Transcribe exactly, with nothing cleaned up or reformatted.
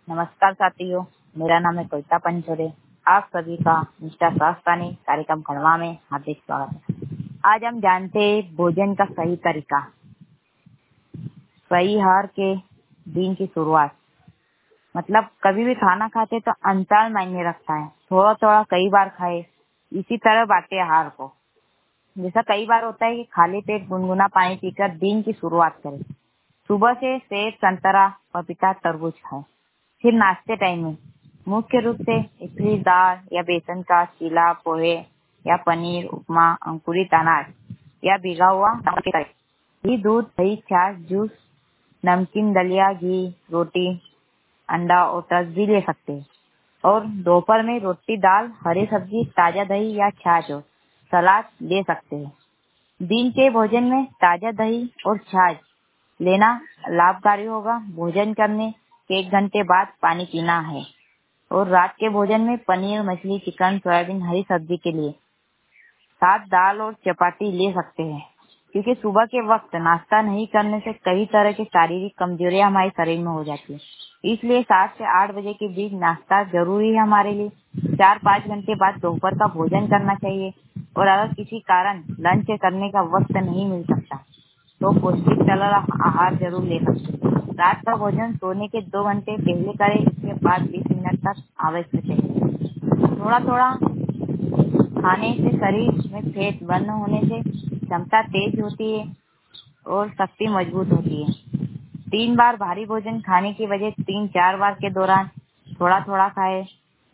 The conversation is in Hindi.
नमस्कार साथियों, मेरा नाम है कविता पंचोरे। आप सभी का मिस्टर स्वास्थ्य कार्यक्रम खंडवा में हार्दिक स्वागत है। आज हम जानते हैं भोजन का सही तरीका। सही आहार के दिन की शुरुआत, मतलब कभी भी खाना खाते तो अंतराल मायने रखता है। थोड़ा थोड़ा कई बार खाए, इसी तरह बांटे आहार को। जैसा कई बार होता है कि खाली पेट गुनगुना पानी पीकर दिन की शुरुआत करें। सुबह से सेब, संतरा, पपीता, तरबूज खाएं। फिर नाश्ते टाइम में मुख्य रूप से इडली, दाल या बेसन का चीला, पोहे या पनीर, उपमा, अंकुरित अनाज या भिगा हुआ घी, दूध, दही, छाछ, जूस, नमकीन, दलिया, घी, रोटी, अंडा और टस भी ले सकते हैं। और दोपहर में रोटी, दाल, हरी सब्जी, ताजा दही या छाछ और सलाद ले सकते हैं। दिन के भोजन में ताजा दही और छाछ लेना लाभकारी होगा। भोजन करने के एक घंटे बाद पानी पीना है। और रात के भोजन में पनीर, मछली, चिकन, सोयाबीन, हरी सब्जी के लिए साथ दाल और चपाती ले सकते हैं। क्योंकि सुबह के वक्त नाश्ता नहीं करने से कई तरह की शारीरिक कमजोरियां हमारे शरीर में हो जाती है। इसलिए सात से आठ बजे के बीच नाश्ता जरूरी है हमारे लिए। चार पाँच घंटे बाद दोपहर का भोजन करना चाहिए। और अगर किसी कारण लंच करने का वक्त नहीं मिल सकता तो पौष्टिक तरल आहार जरूर ले सकते हैं। रात का भोजन सोने के दो घंटे पहले करें। इसके बाद बीस मिनट तक आवश्यक है। थोड़ा थोड़ा खाने से शरीर में फैट बर्न होने से क्षमता तेज होती है और शक्ति मजबूत होती है। तीन बार भारी भोजन खाने की बजाय तीन चार बार के दौरान थोड़ा थोड़ा खाए।